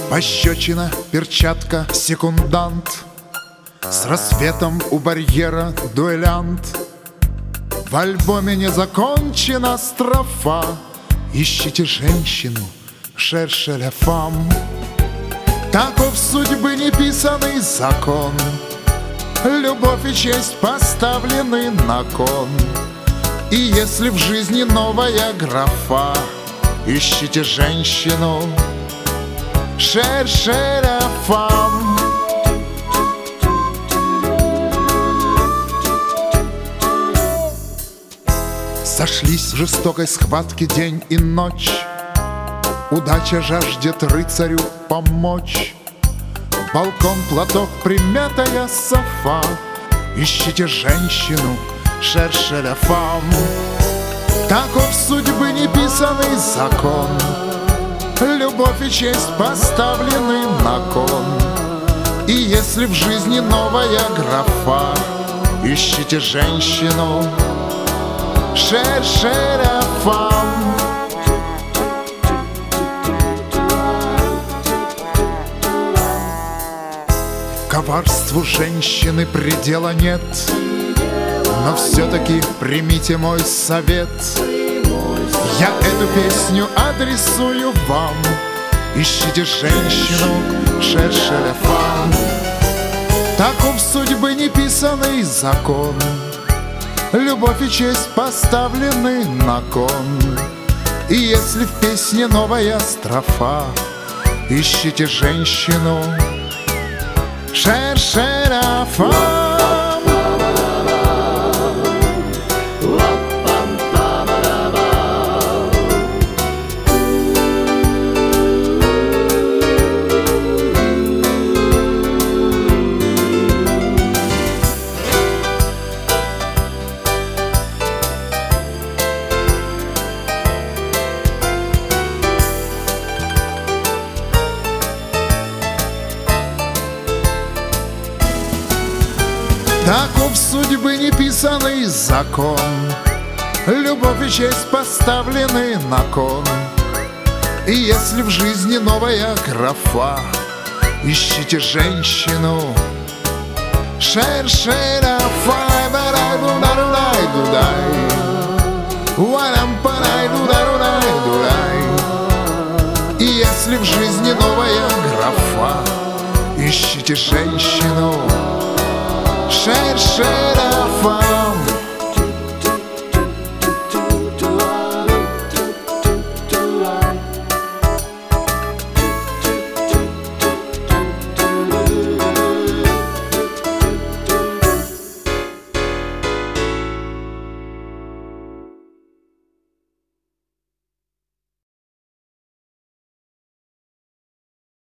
Пощечина, перчатка, секундант, с рассветом у барьера дуэлянт. В альбоме не закончена строфа. Ищите женщину, шерше ля фам. Таков судьбы неписанный закон. Любовь и честь поставлены на кон. И если в жизни новая графа, ищите женщину, шерше ля фам. Сошлись в жестокой схватке день и ночь. Удача жаждет рыцарю помочь. Балкон, платок, примятая софа. Ищите женщину, шерше ля фам. Таков судьбы неписанный закон. Любовь и честь поставлены на кон. И если в жизни новая графа, ищите женщину, шерше ля фам. Коварству женщины предела нет, но все-таки примите мой совет. Я эту песню адресую вам. Ищите женщину, шерше ля фам. Таков судьбы неписанный закон. Любовь и честь поставлены на кон. И если в песне новая строфа, ищите женщину, шерше ля фам. Таков судьбы неписанный закон. Любовь и честь поставлены на кон. И если в жизни новая графа, ищите женщину, шерше ля фам. И если в жизни новая графа, ищите женщину, шерше ля фам.